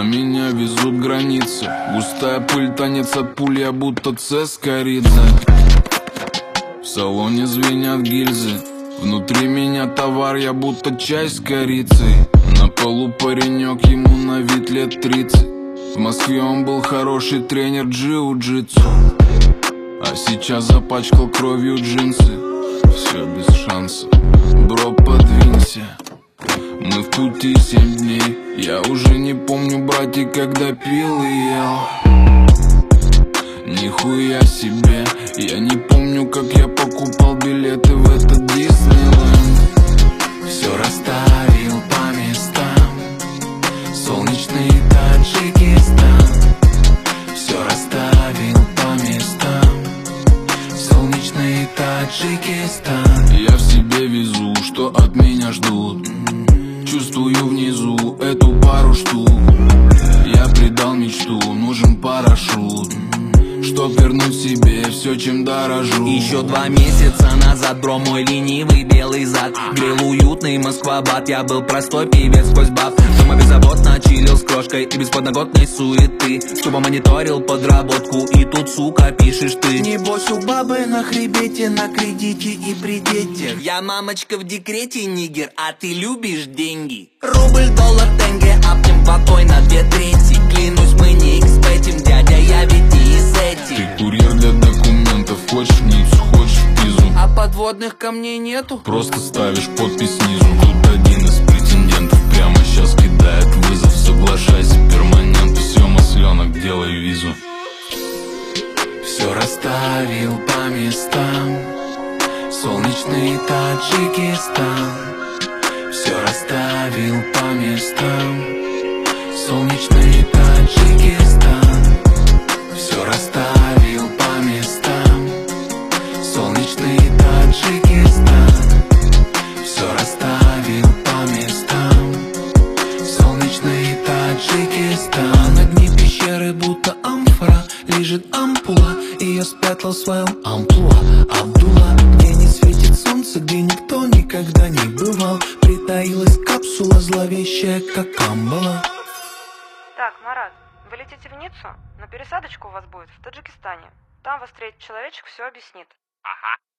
меня везут границы. Густая пыль, танец от пуль, я будто Цескоридзе. В салоне звенят гильзы, внутри меня товар, я будто чай с корицей. На полу паренек, ему на вид лет 30. В Москве он был хороший тренер джиу-джитсу, а сейчас запачкал кровью джинсы. Все без шанса, бро, подвинься. Мы в пути 7 дней. Я уже не помню, братья, когда пил и ел. Нихуя себе. Я не помню, как я покупал билеты в этот Диснейленд. Все расставил по местам. Солнечный Таджикистан. Все расставил по местам. Солнечный Таджикистан. Я в себе везу, что от меня ждут. Чувствую внизу эту пару штук. Я предал мечту, нужен парашют, чтоб вернуть себе все, чем дорожу. Еще 2 месяца назад, бро, мой ленивый белый зад грел уютный Москва-бат. Я был простой певец сквозь баб. Дома беззаботно чилил с крошкой и без подноготной суеты. Скупо мониторил подработку, и тут, сука, пишешь ты. Небось у бабы на хребете, на кредите и при детях. Я мамочка в декрете, нигер, а ты любишь деньги. Рубль, доллар, тенге, апнем покой на 2/3. Клянусь, мы не экспетим, дядя, я ведь не из этих. Ты курьер для документов, хочешь в Ниццу, хочешь в Пизу. А подводных камней нету? Просто ставишь подпись снизу. Тут один из претендентов прямо сейчас кидает вызов. Соглашайся, перманент, все, масленок, делай визу. Все расставил по местам. Солнечный Таджикистан. Все расставил по местам. Солнечный Таджикистан. Все расставил по местам. Солнечный Таджикистан. Все расставил по местам. Солнечный Таджикистан. На дне пещеры будто амфора лежит ампула. Ее спрятал в своем амплуа Абдулла. Где не светит солнце, где никто никогда не бывал. Притаилась капсула зловещая, как Камбала. Так, Марат, вы летите в Ниццу, но пересадочка у вас будет в Таджикистане. Там вас встретит человечек, все объяснит. Ага.